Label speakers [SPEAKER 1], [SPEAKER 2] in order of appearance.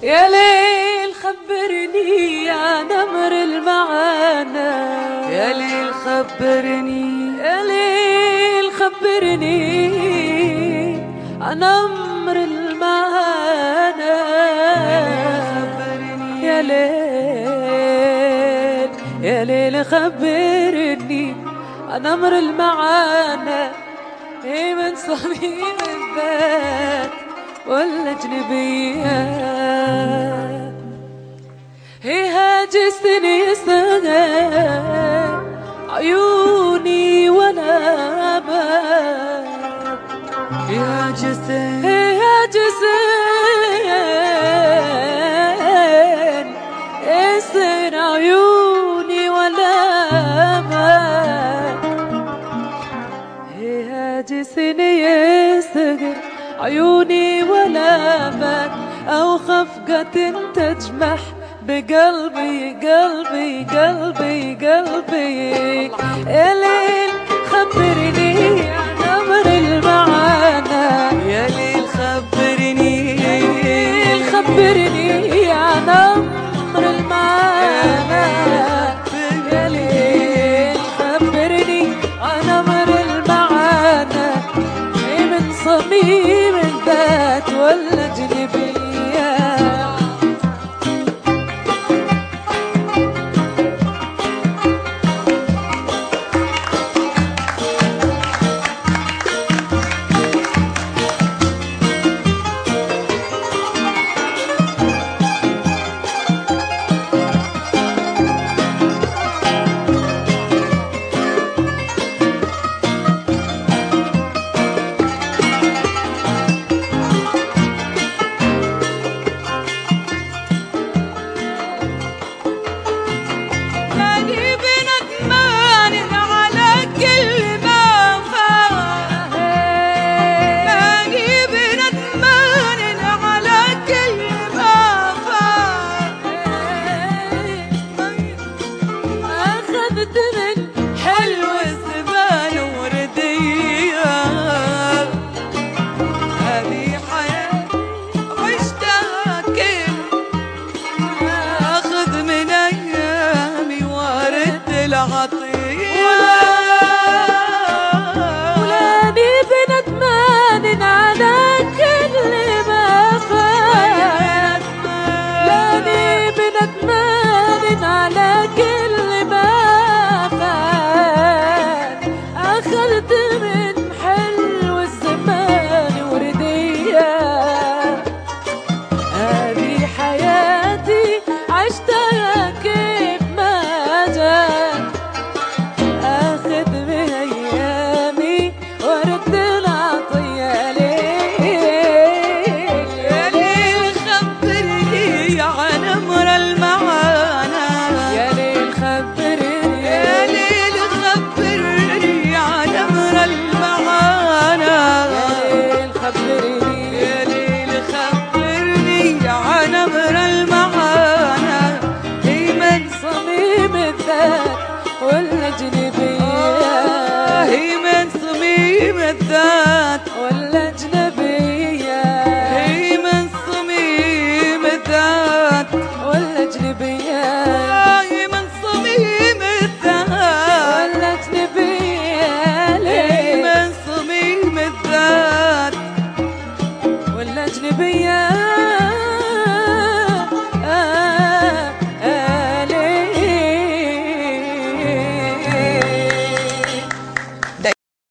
[SPEAKER 1] يا ليل خبرني يا نمر المعاناة،
[SPEAKER 2] يا ليل خبرني،
[SPEAKER 1] يا ليل خبرني عن نمر المعاناة، يا ليل يا ليل خبرني عن نمر المعاناة. هي من صميم الذات ولا أجنبية، هي هاجس يسهر عيوني ولا باب،
[SPEAKER 2] هي هاجس
[SPEAKER 1] يسهر عيوني ولا باب، هي هاجس يسهر عيوني ولا بات، أو خفقة تجمح بقلبي قلبي قلبي قلبي. يا ليل خبرني يا نمر المعاناة،
[SPEAKER 2] يا ليل خبرني،
[SPEAKER 1] يا ليل خبرني يا نمر المعاناة، يا ليل خبرني يا نمر المعاناة. هي من صميم الذات ولا أجنبية، ولاني بندمان على كل ما فات، لاني بندمان على كل ما فات، أخذت من حلو الزمان وردية. هذه حياتي عشتها كيف ما جات، أخذ بأيامي ورد العطية. يا ليل
[SPEAKER 2] خبرني عن نمر المعاناة،
[SPEAKER 1] يا ليل خبرني،
[SPEAKER 2] يا ليل خبرني عن نمر المعاناة،
[SPEAKER 1] يا ليل خبرني،
[SPEAKER 2] يا ليل خبرني عن نمر المعاناة. هي من
[SPEAKER 1] صميم الذات ولا أجنبية،
[SPEAKER 2] هي من صميم الذات
[SPEAKER 1] ولا أجنبية،
[SPEAKER 2] هي من صميم الذات
[SPEAKER 1] ولا أجنبية،
[SPEAKER 2] هي من صميم الذات
[SPEAKER 1] ولا أجنبية.
[SPEAKER 2] هي من صميم الذات
[SPEAKER 1] ولا أجنبية.